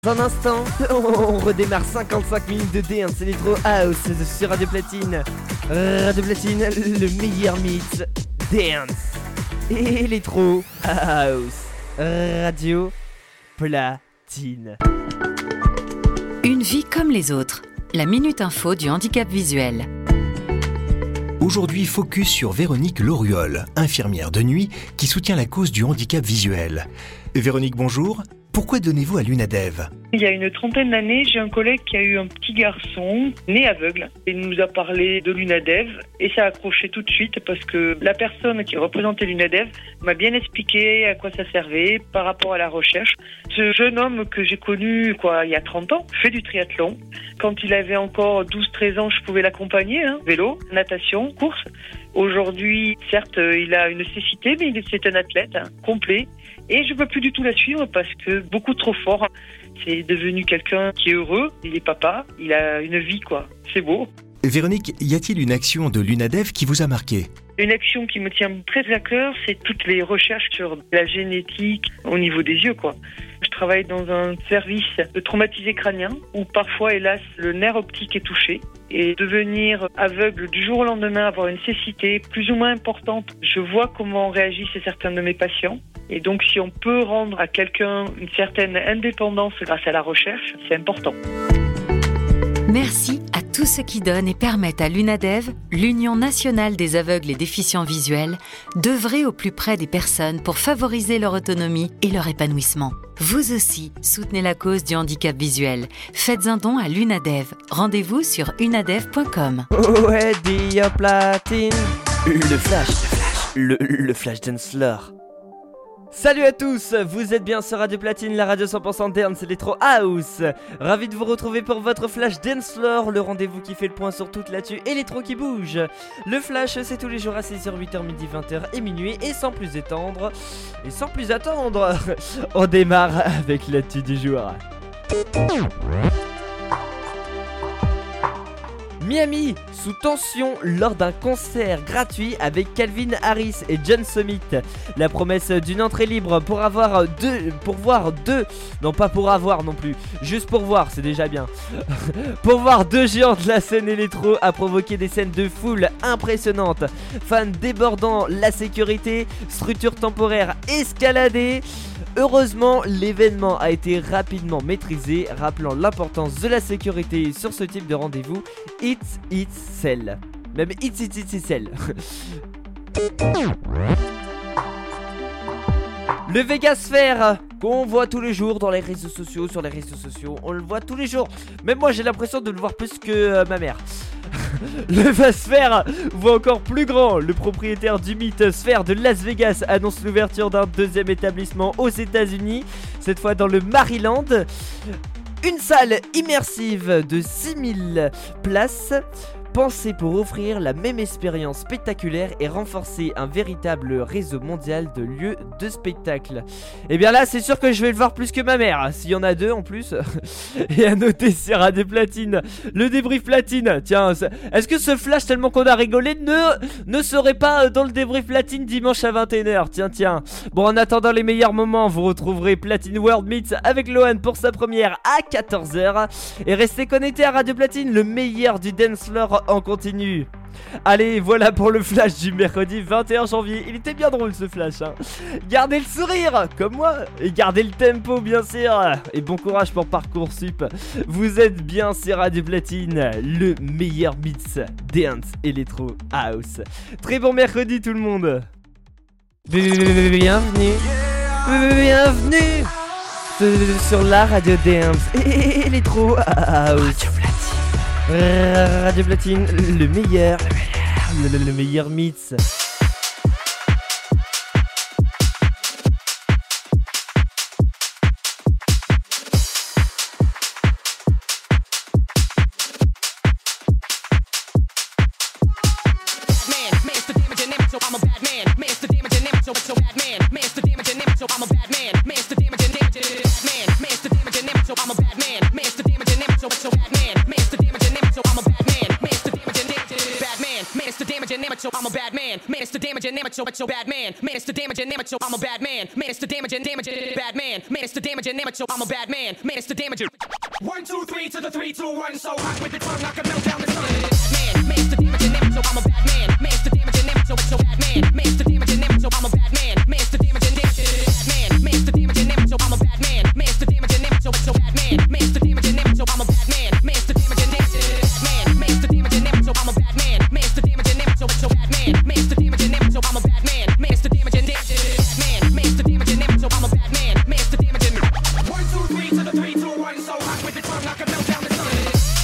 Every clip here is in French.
Dans un instant, on redémarre 55 minutes de dance Electro House sur Radio Platine. Radio Platine, le meilleur mix dance Electro House. Radio Platine. Une vie comme les autres. La Minute Info du handicap visuel. Aujourd'hui, focus sur Véronique Loriol, infirmière de nuit qui soutient la cause du handicap visuel. Véronique, bonjour. Pourquoi donnez-vous à l'UNADEV ? Il y a une trentaine d'années, j'ai un collègue qui a eu un petit garçon né aveugle. Il nous a parlé de l'UNADEV et ça a accroché tout de suite parce que la personne qui représentait l'UNADEV m'a bien expliqué à quoi ça servait par rapport à la recherche. Ce jeune homme que j'ai connu il y a 30 ans fait du triathlon. Quand il avait encore 12-13 ans, je pouvais l'accompagner, vélo, natation, course. Aujourd'hui, certes, il a une cécité, mais c'est un athlète complet. Et je ne peux plus du tout la suivre parce que beaucoup trop fort. C'est devenu quelqu'un qui est heureux, il est papa, il a une vie, C'est beau. Véronique, y a-t-il une action de l'UNADEV qui vous a marqué ? Une action qui me tient très à cœur, c'est toutes les recherches sur la génétique au niveau des yeux, Je travaille dans un service de traumatisés crâniens où parfois, hélas, le nerf optique est touché. Et devenir aveugle du jour au lendemain, avoir une cécité plus ou moins importante, je vois comment réagissent certains de mes patients. Et donc, si on peut rendre à quelqu'un une certaine indépendance grâce à la recherche, c'est important. Merci à tous ceux qui donnent et permettent à l'UNADEV, l'Union nationale des aveugles et déficients visuels, d'œuvrer au plus près des personnes pour favoriser leur autonomie et leur épanouissement. Vous aussi, soutenez la cause du handicap visuel. Faites un don à l'UNADEV. Rendez-vous sur unadev.com. Ouais, Dia Platine. Le flash danceur. Salut à tous, vous êtes bien sur Radio Platine, la radio 100% dance Electro House. Ravi de vous retrouver pour votre Flash Dance Floor, le rendez-vous qui fait le point sur toute l'actu électro qui bouge. Le Flash, c'est tous les jours à 6h, 8h, midi, 20h et minuit. Et sans plus attendre, on démarre avec l'actu du jour. Miami, sous tension lors d'un concert gratuit avec Calvin Harris et John Summit. La promesse d'une entrée libre pour voir c'est déjà bien. Pour voir deux géants de la scène électro a provoqué des scènes de foule impressionnantes. Fans débordant la sécurité, structure temporaire escaladée. Heureusement, l'événement a été rapidement maîtrisé, rappelant l'importance de la sécurité sur ce type de rendez-vous. It's sell. Même it's sell. Le Vegasphere qu'on voit tous les jours sur les réseaux sociaux, on le voit tous les jours. Même moi j'ai l'impression de le voir plus que ma mère. Le Vegasphere voit encore plus grand. Le propriétaire du mythe Sphere de Las Vegas annonce l'ouverture d'un deuxième établissement aux États-Unis, cette fois dans le Maryland. Une salle immersive de 6000 places, pensée pour offrir la même expérience spectaculaire et renforcer un véritable réseau mondial de lieux de spectacle. Et bien là, c'est sûr que je vais le voir plus que ma mère, s'il y en a deux en plus. Et à noter sur Radio Platine, le débrief platine. Tiens, est-ce que ce flash tellement qu'on a rigolé ne serait pas dans le débrief platine dimanche à 21h? Tiens. Bon, en attendant les meilleurs moments, vous retrouverez Platine World Meets avec Lohan pour sa première à 14h. Et restez connectés à Radio Platine, le meilleur du dance floor en continu. Allez, voilà pour le flash du mercredi 21 janvier. Il était bien drôle ce flash, Gardez le sourire, comme moi, et gardez le tempo bien sûr. Et bon courage pour Parcoursup. Vous êtes bien sur Radio Platine, le meilleur mix dance Electro House. Très bon mercredi tout le monde. Bienvenue sur la radio dance Electro House. Radio Platine, le meilleur mix. So I'm a bad man. Man, it's the damage and amateur, but so bad man. Man, it's the damage and amateur, I'm a bad man. Man, it's the damage and bad man. Man, it's the damage and amateur, I'm a bad man. Man, it's the damage. 1, 2, 3 to the 3, 2, 1. So hot with the tongue, I can melt down the sun. Man, man, it's the damage and amateur, I'm a bad man. Man, it's the damage and amateur, but so bad man. Man, it's the damage and amateur, I'm a bad man. Man, it's the damage and bad man. Man, it's the damage and amateur, I'm a bad man. Man, it's the damage and amateur, but so bad man. Man, it's the damage and amateur, I'm a bad man. Man, it's the damage and bad man. Man, it's the damage and amateur, I'm a bad man. Man, it's the damage and amateur, but so bad man. Man, it's the damage and amateur, I'm a bad man. Man, it's the damage and bad man. Man, it's the damage and amateur, I'm a bad man. Man, it's the damage and 1, 2, 3 to the 3, 2, 1. So hot with the tongue, I can melt down the sun.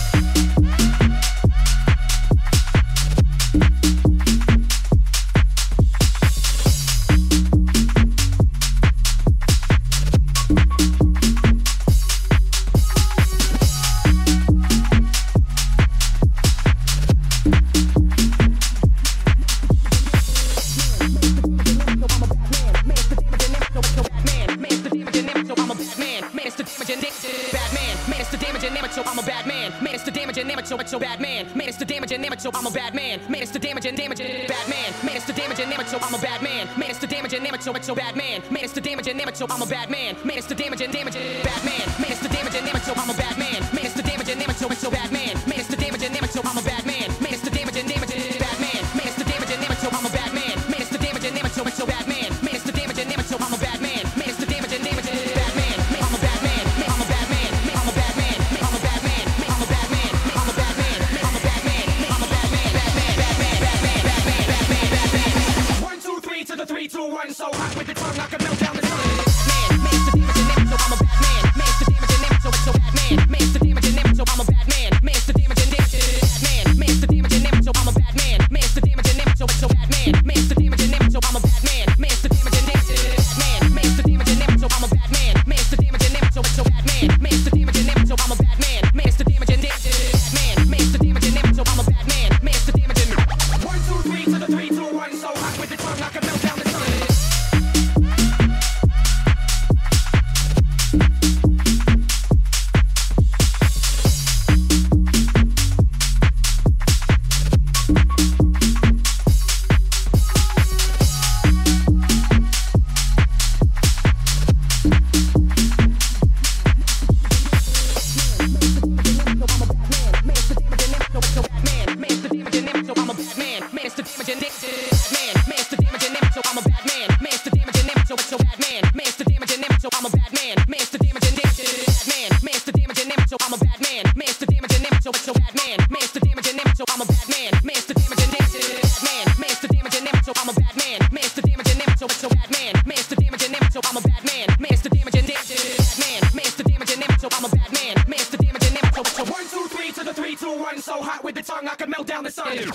So bad man, man, it's the damage and amateur, I'm a bad man. Man, it's the damage and bad man. Man, it's the damage and amateur, I'm a bad man. Man, it's the damage and amateur, so bad man. Man, it's the damage and amateur, I'm a bad man. Man, it's the damage and bad man. Man, it's the damage and amateur, I'm a bad man. Man, it's the damage and amateur, so bad man. Man, it's the damage and amateur, I'm a bad man. Man, it's the damage and bad man. Man, it's the damage and amateur, I'm a bad man. Man, it's the damage and amateur, so bad man. Man, it's the damage and amateur, I'm a bad man. Man, it's the damage and bad man. I'm a bad man. I'm a bad man. I'm a bad man. I'm a bad man. I'm a bad man. I'm a bad man. I'm a bad man. I'm a bad man. Bad man. 1, 2, 3 to the 3, 2, 1. So hot with the tongue, I can melt down the sun. Man, it's the damage and amateur, I'm a bad man. Man, it's the damage and amateur, so bad man. Man, it's the damage and amateur, I'm a bad man. Man, it's the damage and bad man. Man, it's the damage and amateur, I'm a bad man. Man, it's the damage and amateur, so bad man. Man, it's the damage and amateur, I'm a bad man. Man, it's the damage and bad man. Man, it's the damage and amateur, I'm a bad man. Man, it's the damage and amateur, so bad man. Man, it's the damage and amateur, I'm a bad man. Man, it's the damage and bad man. Man, it's the damage and amateur, I'm a bad man. Man, it's the damage and 1, 2, 3 to the 3, 2, 1. So hot with the tongue, I can melt down the sun. So hot with the tongue, I can melt down the sun.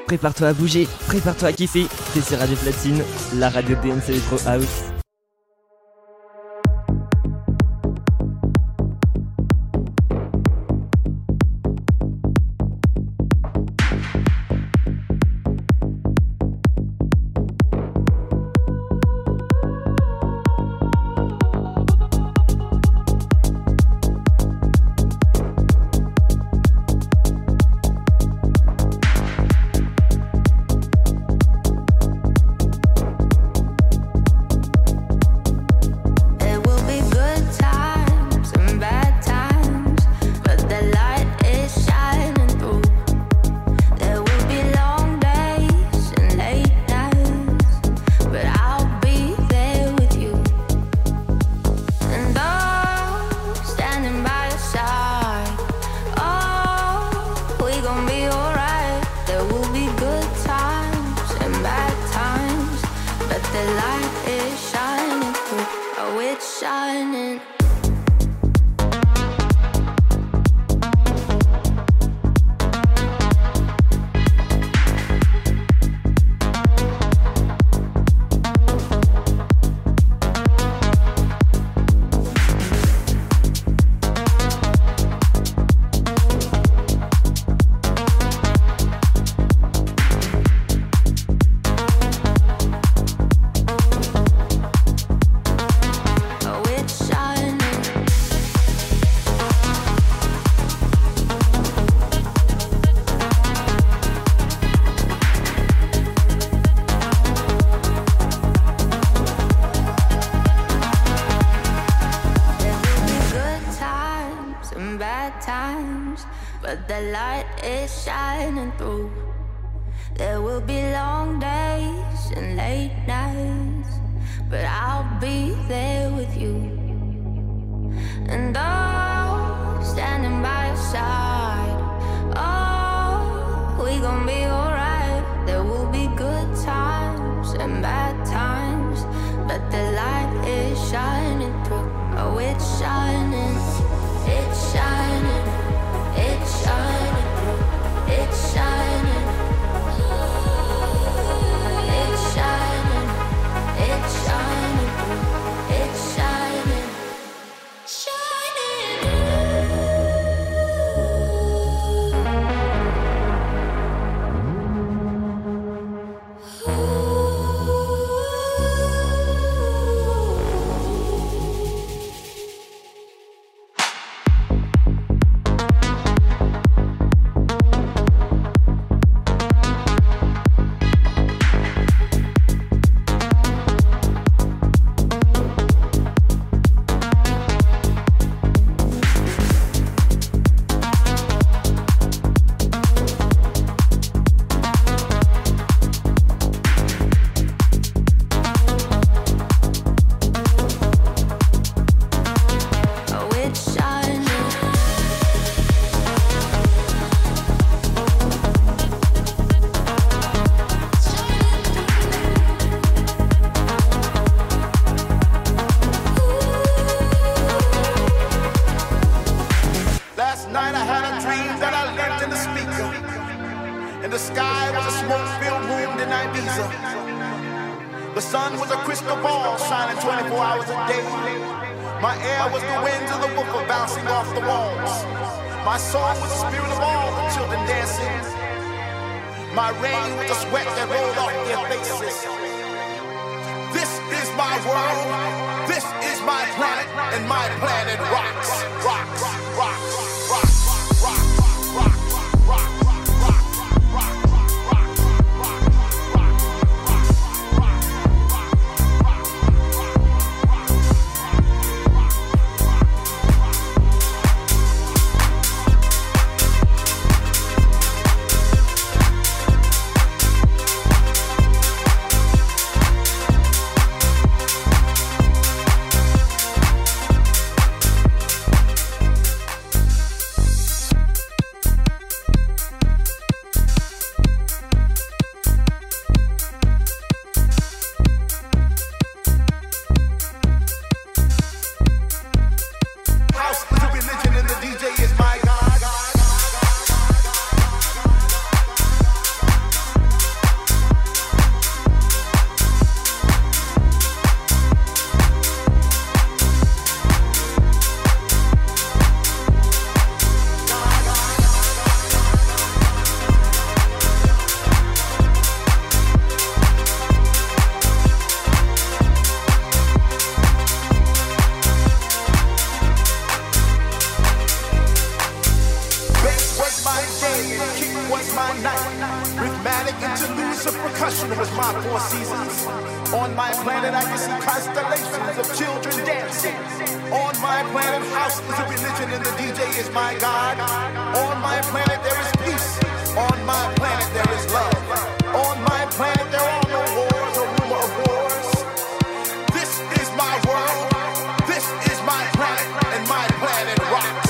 Prépare-toi à bouger, prépare-toi à kiffer. T'es sur Radio Platine, la radio de DNC Electro House. my night. Rhythmic interludes of percussion was my 4 seasons. On my planet I can see constellations of children dancing. On my planet house is a religion and the DJ is my God. On my planet there is peace. On my planet there is love. On my planet there are no wars or rumor of wars. This is my world. This is my planet and my planet rocks.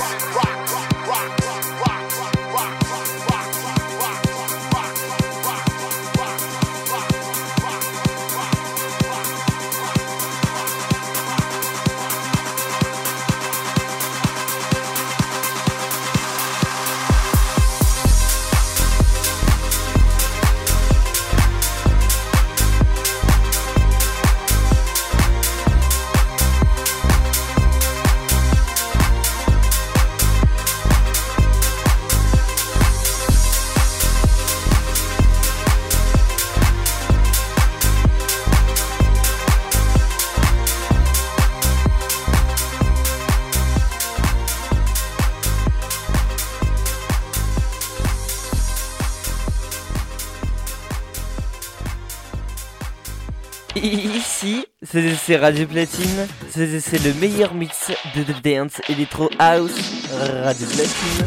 Ici, c'est Radio Platine, c'est le meilleur mix de dance electro house. Radio Platine.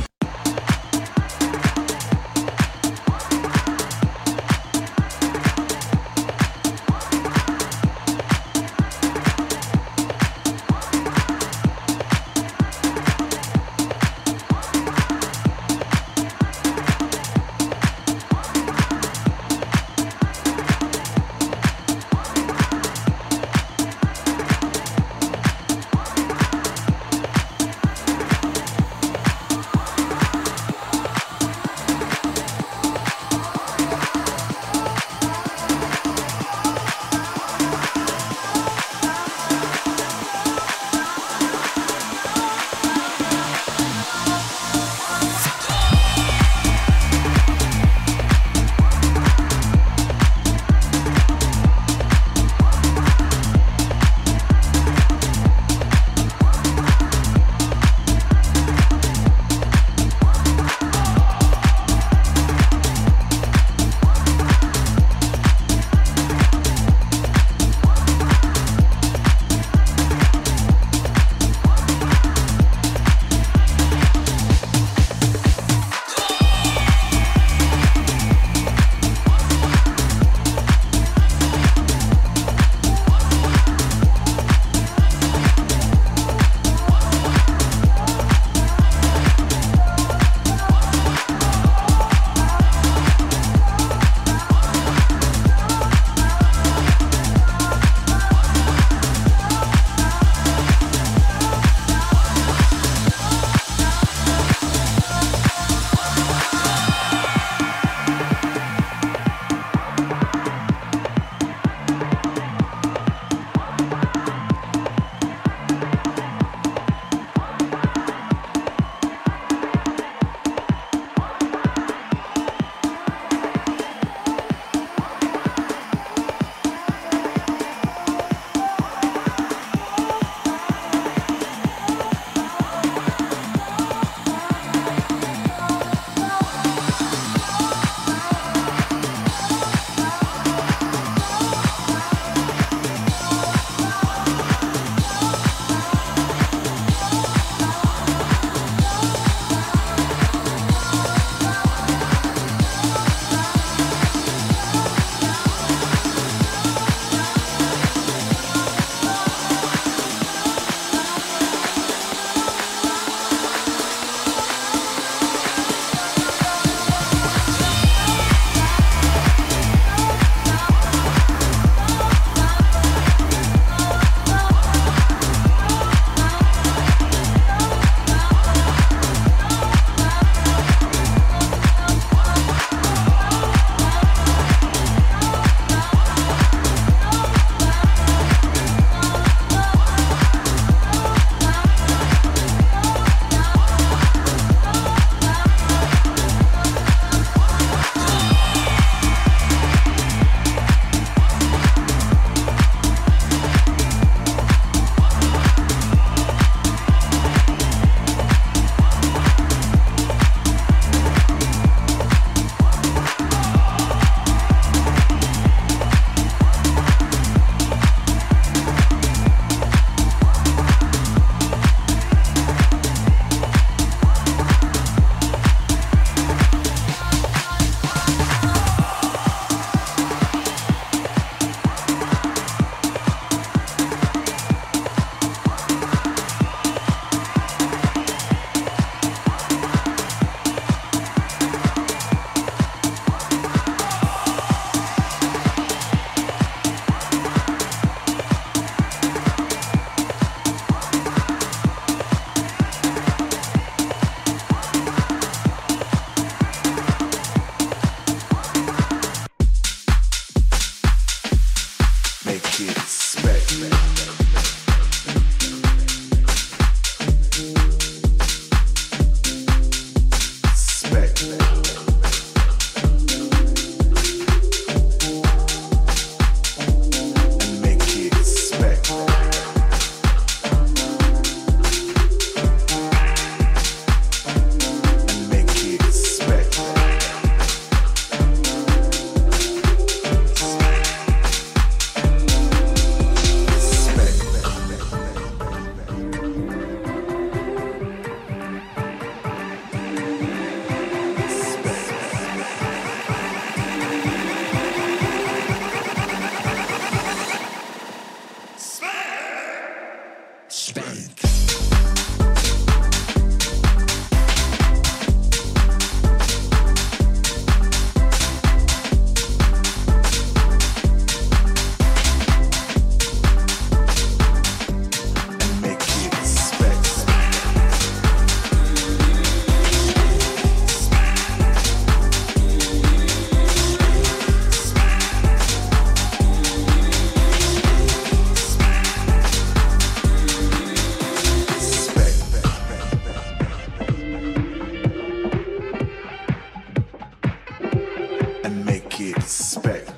Spec.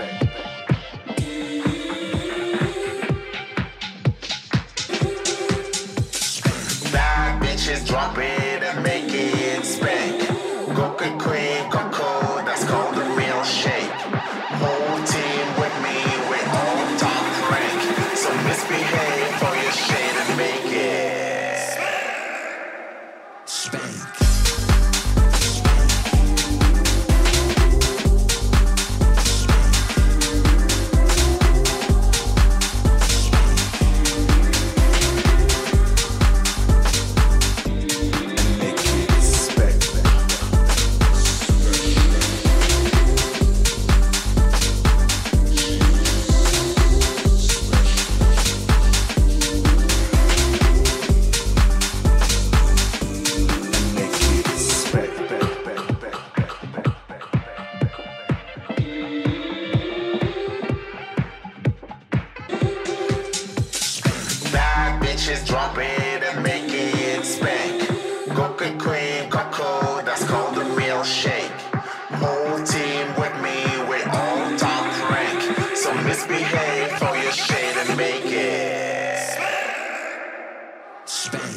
Bad bitches drop it and make it spank. Go good queen, go cold, that's called the real shake. Whole team with me, we're all top rank. So misbehave for your shade and make it spank. Drop it and make it spank. Go good queen, go cold, that's called the real shake. Whole team with me, we're all top rank. So misbehave for your shade and make it spank.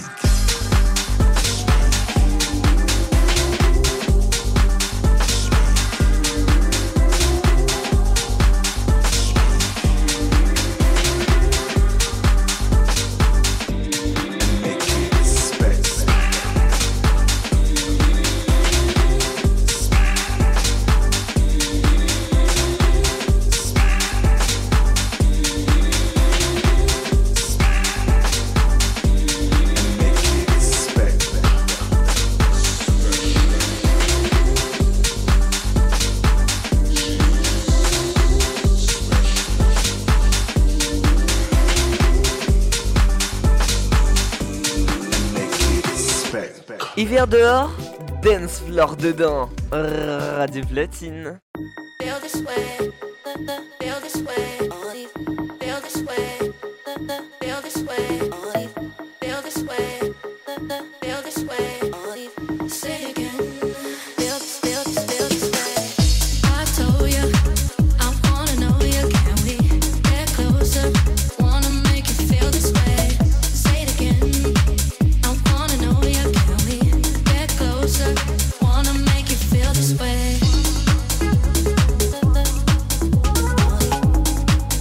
Hiver dehors, dance floor dedans. Radio Platine. Feel this way, feel this way, feel this way, feel this way, feel this way, feel this way. Say it again. Feel this way. I told you, I wanna know you. Can we get closer? Wanna make you feel this way. Say it again. I wanna know you. Can we get closer? Wanna make you feel this way.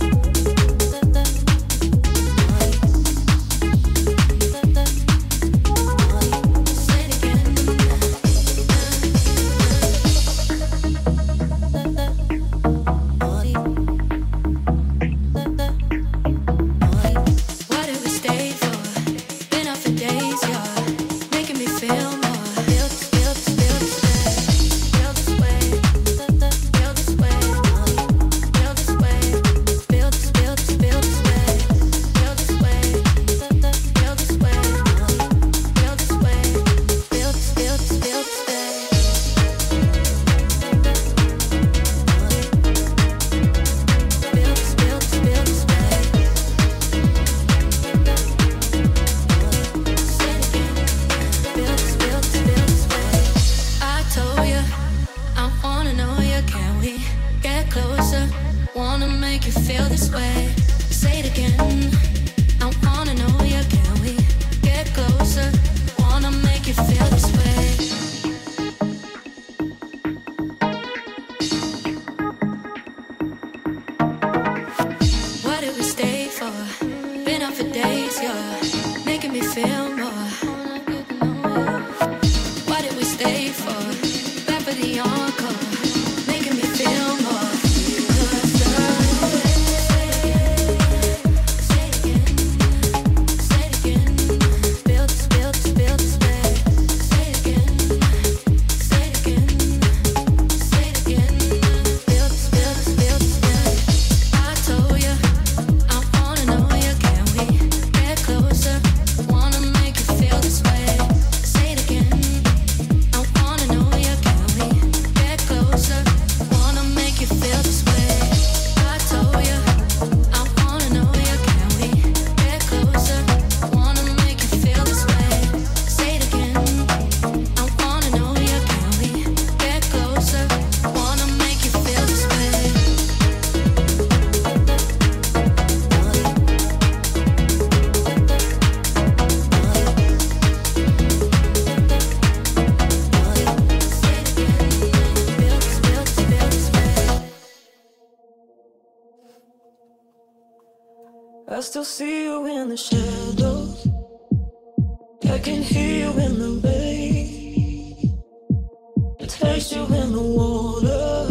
I still see you in the shadows. I can hear you in the rain. I taste you in the water.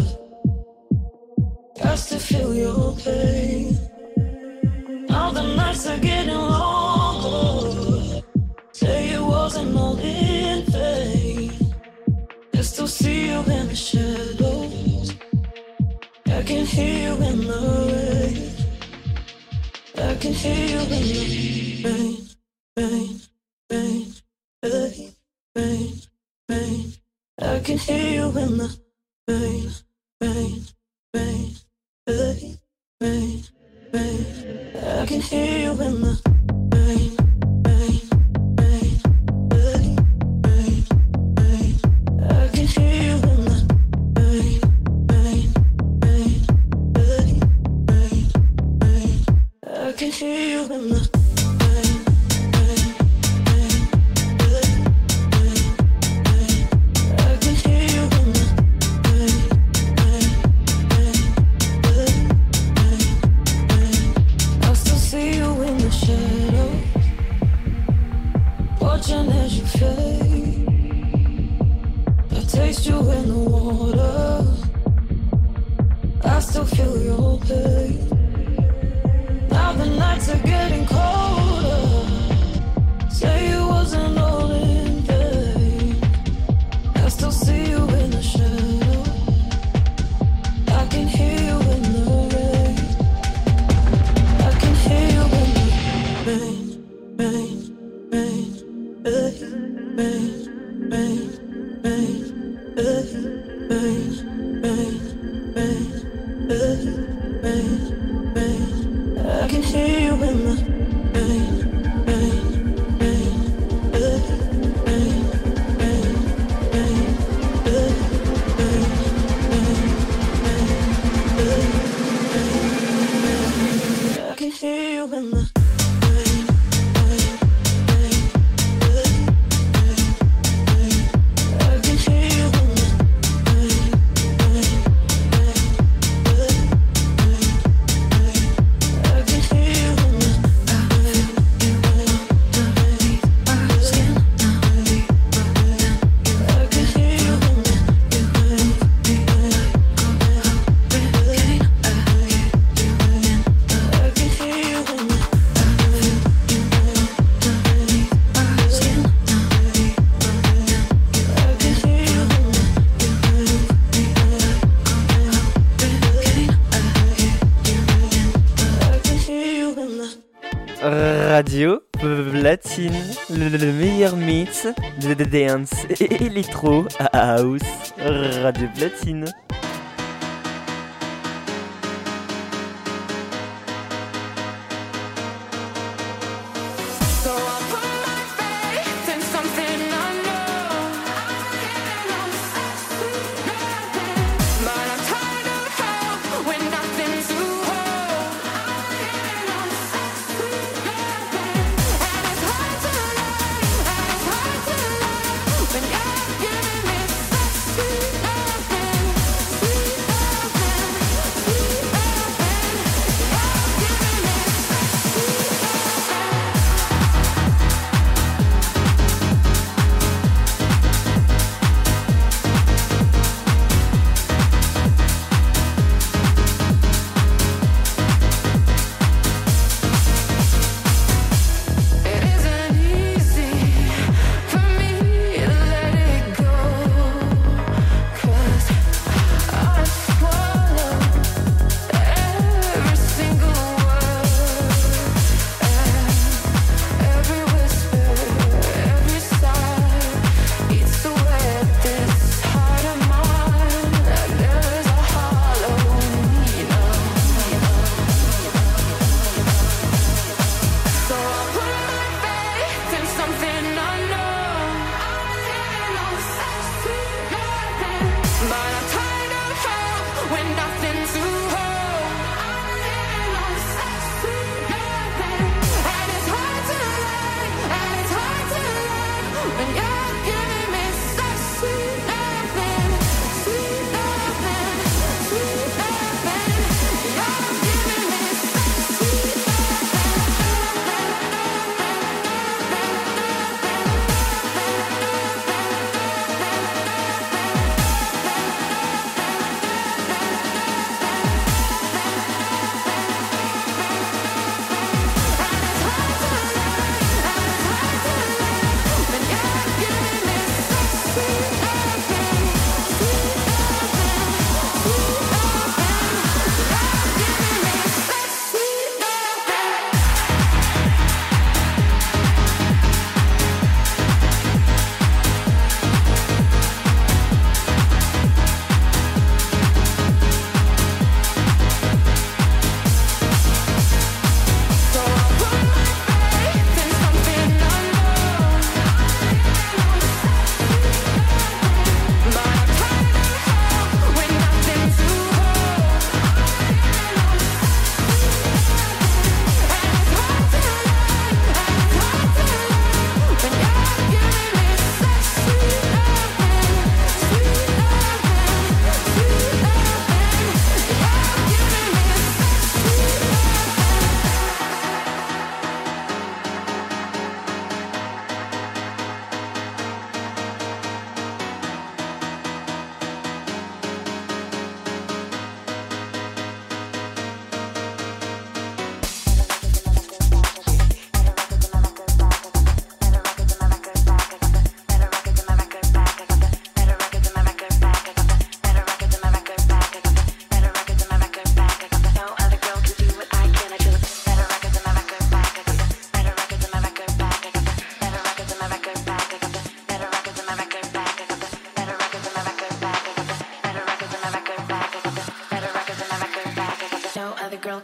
I still feel your pain. Now the nights are getting longer. Say it wasn't all in vain. I still see you in the shadows. I can hear you in the rain. I can hear you in the rain, rain, rain, rain, rain, rain. I can hear you in the rain, rain, rain, rain, rain, rain. I can hear you in the rain, rain, rain, rain, rain, rain. I can hear you in the rain, rain, rain, rain, rain, rain. I can hear you in the rain, rain, rain, rain, rain, rain. I can hear you in the rain, rain, rain, rain, rain. I still see you in the shadows, watching as you fade. I taste you in the water. I still feel your pain. Now the nights are getting colder. Say it wasn't all in vain. I still see you in the shadow. I can hear you in the rain. I can hear you in the rain, rain, rain, rain, rain, rain, rain, rain, rain, rain, rain, rain, rain. I can hear you in the rain, rain, rain, rain, rain, rain, rain, rain, I can hear you in the rain, rain, rain, rain, rain. I can hear you in the rain, rain, rain, rain, rain. I can hear you in the rain, rain, rain, rain. I can hear you in the rain, I can hear you in the Radio Platine, le meilleur mix de dance et électro house. Radio Platine. So I put my faith in something unknown. But I'm tired of help with nothing to hold. And it's hard to love when you're giving me such sweet loving.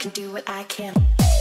can do what I can.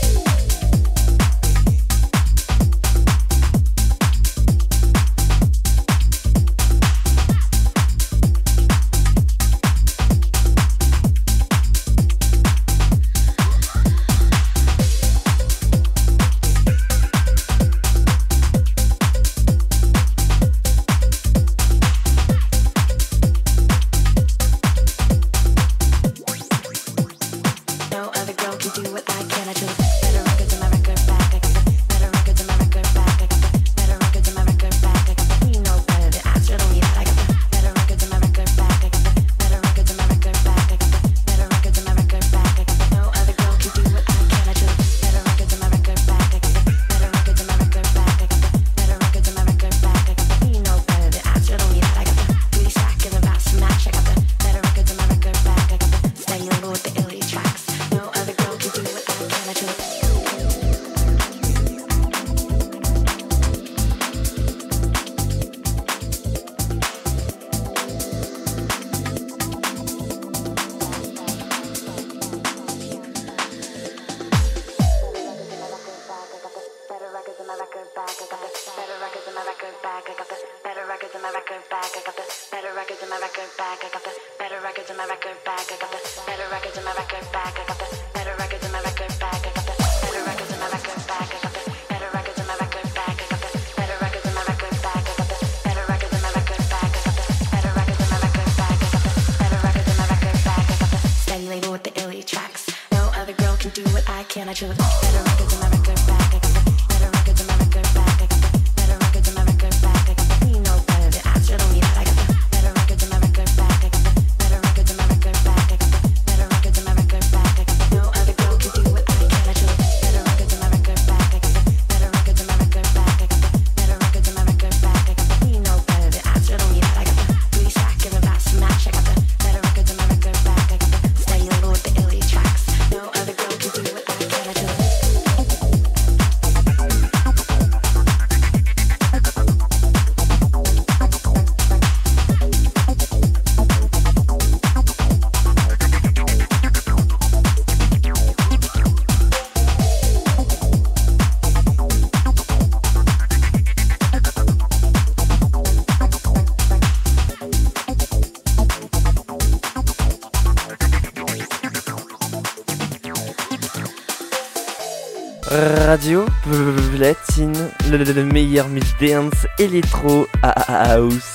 Radio Platine, le meilleur mix dance électro house.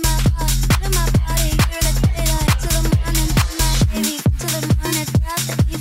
Baby, to the morning,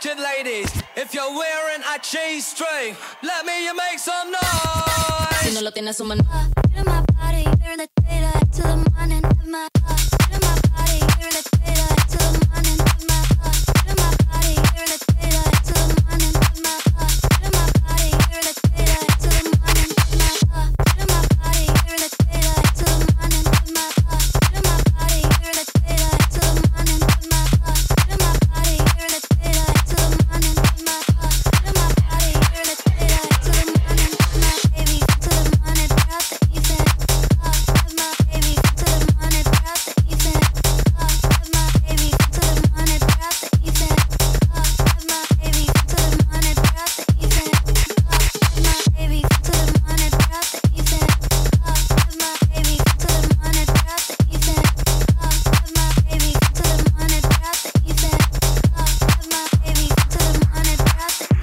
Attention ladies, if you're wearing a cheese string, let me you make some noise. Si no lo tienes, suma. Get in my body, during the daylight till the morning. Get in my body, during the daylight till the morning. Get in my body, during the daylight till the morning. Get in my body, during the daylight till the morning. Get in my body, during the daylight till the morning. Get in my body, during the daylight till the morning. Get in my body, during the daylight till the morning. Get in my body, during the daylight till the morning. My baby till the morning, throughout the evening. My baby till the morning, throughout the evening. My baby till the morning, throughout the evening. My baby till the morning, throughout the evening. My baby till the morning, throughout the evening. My baby till the morning, throughout the evening. My baby till the morning, throughout the evening. My baby till the morning, throughout the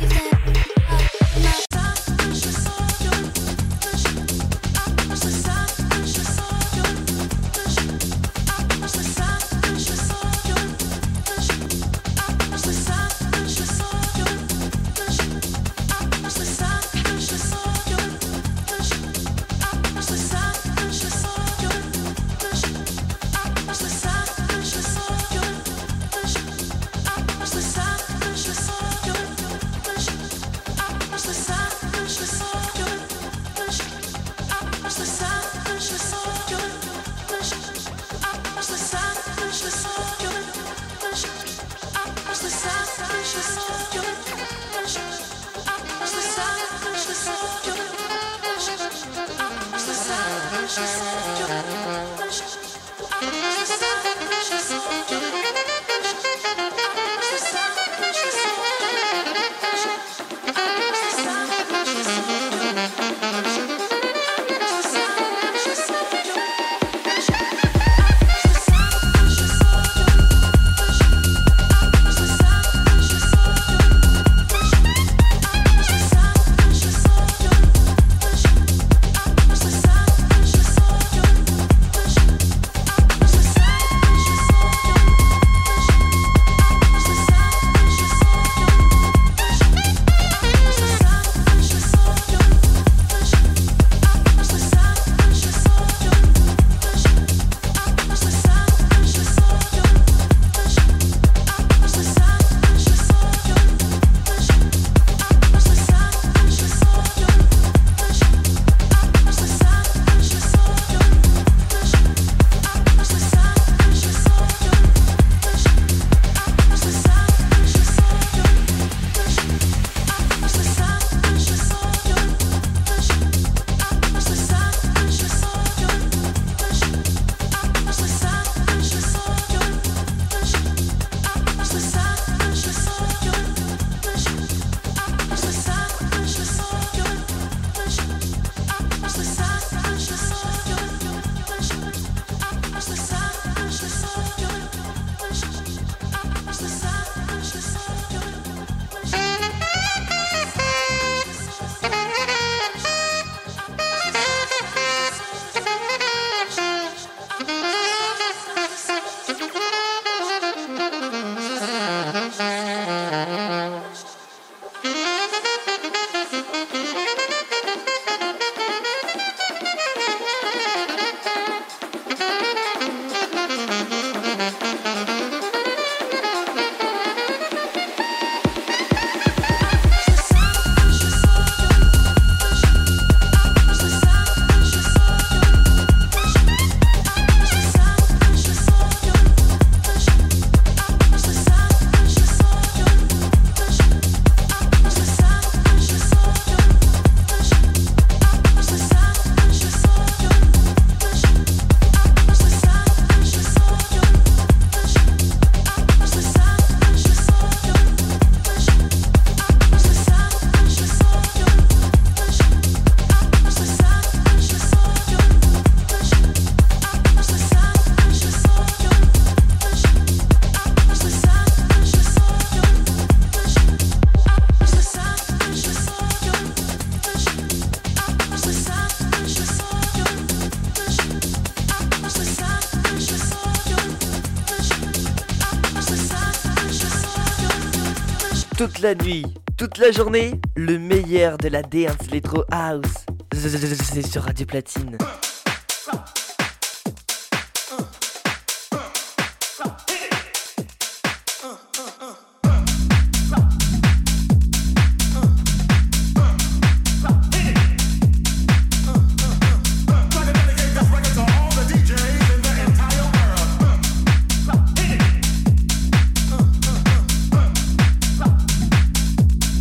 toute la nuit, toute la journée, le meilleur de la dance electro house. C'est sur Radio Platine.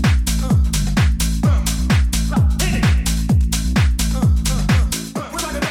We're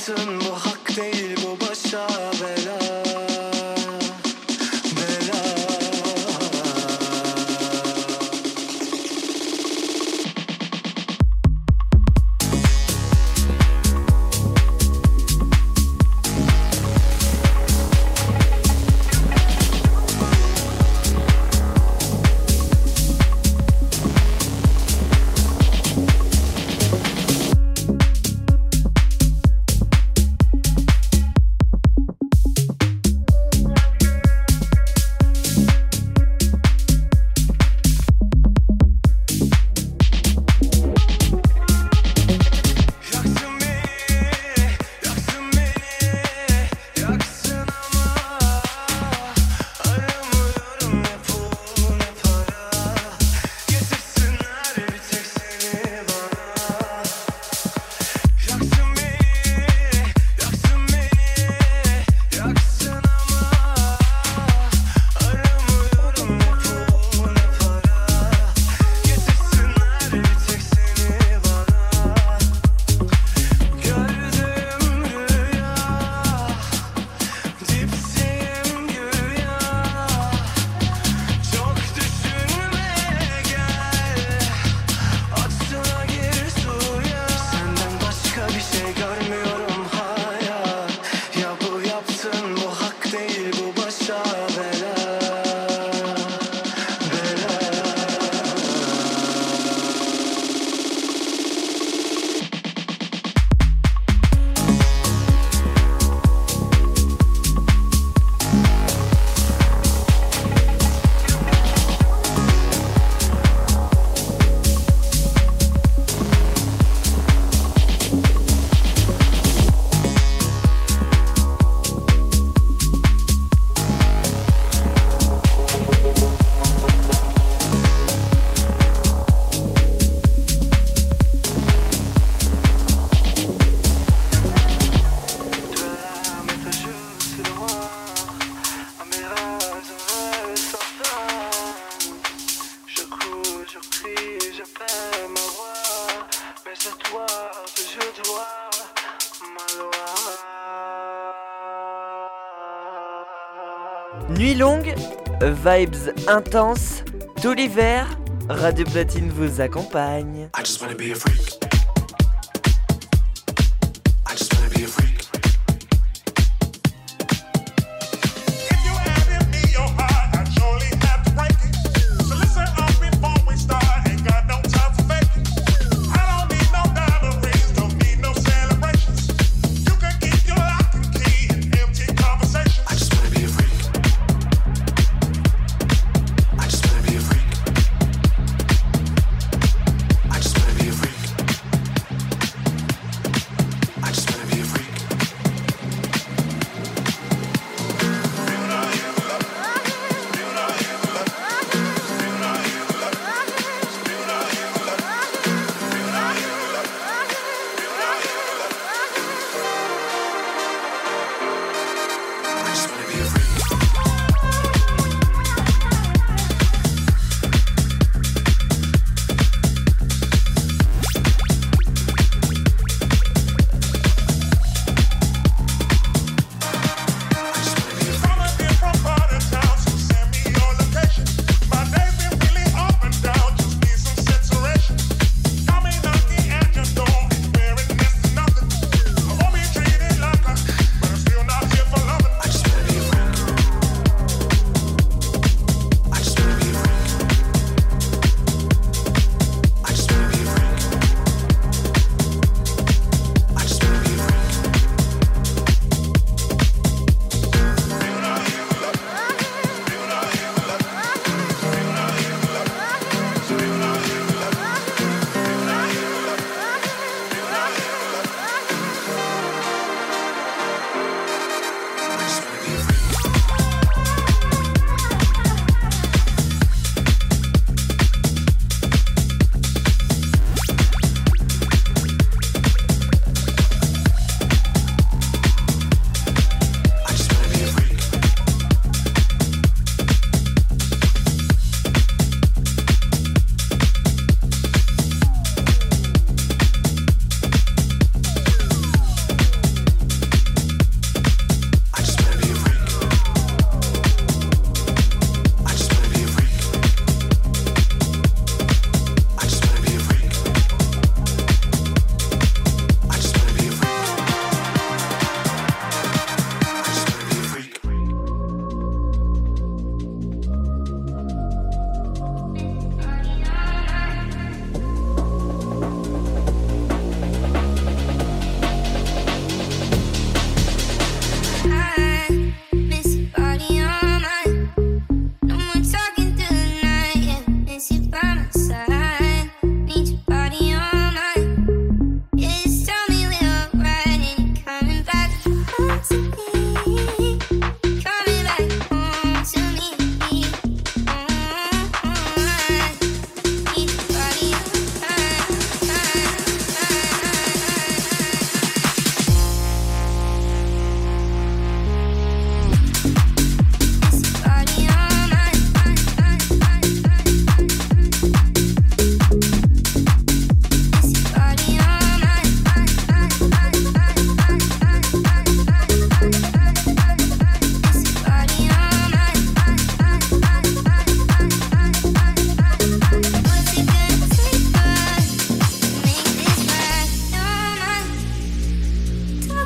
yaptın bu hak değil, bu başa bela. Nuit longue, vibes intenses, tout l'hiver, Radio Platine vous accompagne. I just wanna be a freak. I just wanna be a freak. I just wanna be a freak.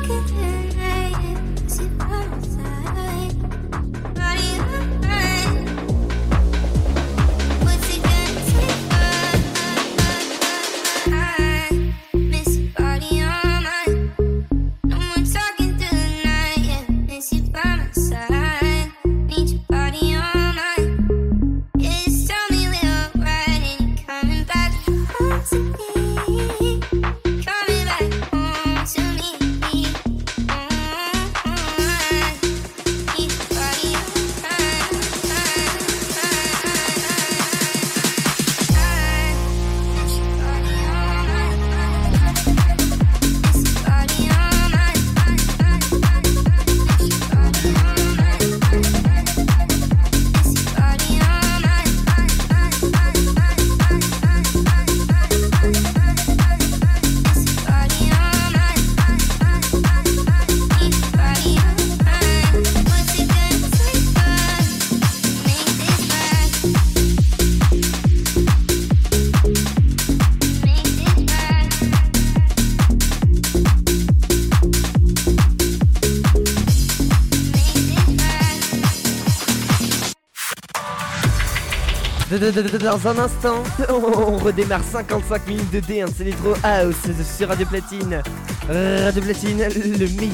Dans un instant, on redémarre 55 minutes de D1 de Electro House sur Radio Platine. Radio Platine, le meilleur.